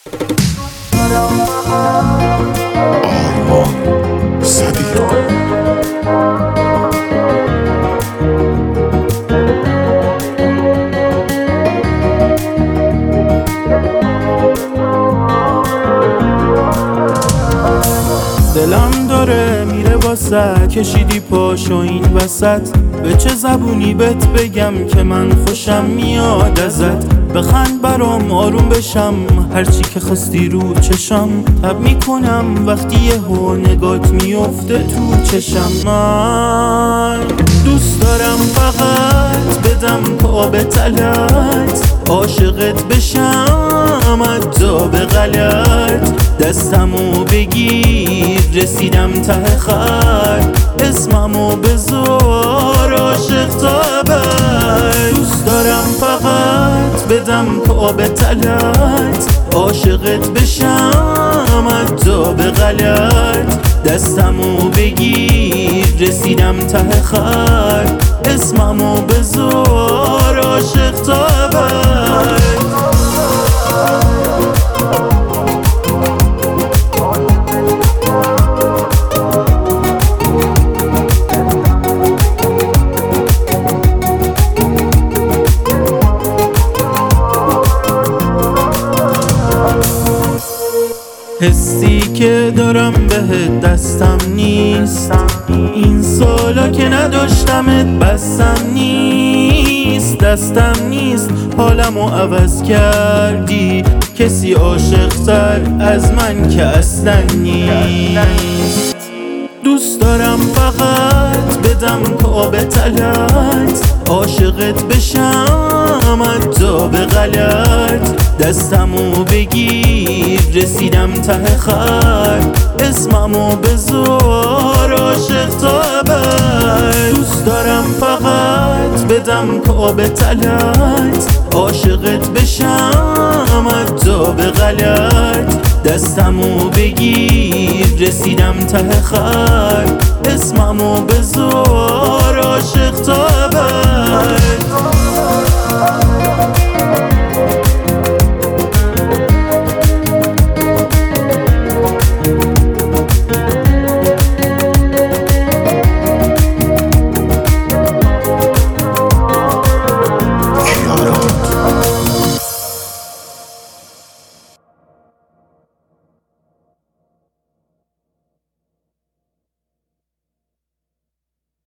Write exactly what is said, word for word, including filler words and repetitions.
آرمان صدیق. دلم داره میره واسه کشیدی پاشو این وسط، به چه زبونی بهت بگم که من خوشم میاد ازت. بخند برام آروم بشم، هرچی که خواستی رو چشم تب میکنم وقتی یهو نگات میفته تو چشم. من دوست دارم فقط بدم پا به تلت، عاشقت بشم حتی به غلط. دستمو بگیر رسیدم ته خط، اسممو بذار عاشق تا ابد. دوست دارم فقط بدم پا به تلت، عاشقت بشم حتی به غلط. دستمو بگیر رسیدم ته خط، اسممو بذار عاشق تا ابد. حسی که دارم بهت دستم نیست، این سالا که نداشتمت بستم نیست. دستم نیست حالمو عوض کردی، کسی عاشق‌تر از من که اصلا نیست. دوست دارم فقط بدم پا به تلت، عاشقت بشم حتی به غلط. دستمو بگیر رسیدم ته خط، اسممو بذار عاشق تا ابد. دوست دارم فقط بدم پا به تلت، عاشقت بشم حتی به غلط. دستمو بگیر رسیدم ته خط، اسممو بذار عاشق تا ابد.